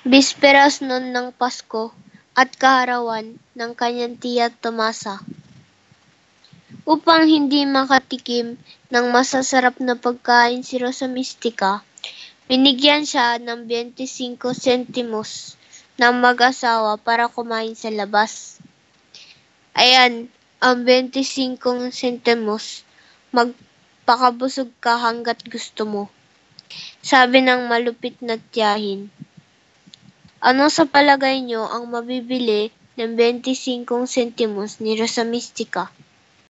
Bisperas noon ng Pasko at kaarawan ng kanyang tiya Tomasa. Upang hindi makatikim ng masasarap na pagkain si Rosa Mystica, binigyan siya ng 25 sentimos ng mag-asawa para kumain sa labas. Ayan, ang 25 sentimos, magpakabusog ka hanggat gusto mo, sabi ng malupit na tiyahin. Ano sa palagay nyo ang mabibili ng 25 sentimos ni Rosa Mystica?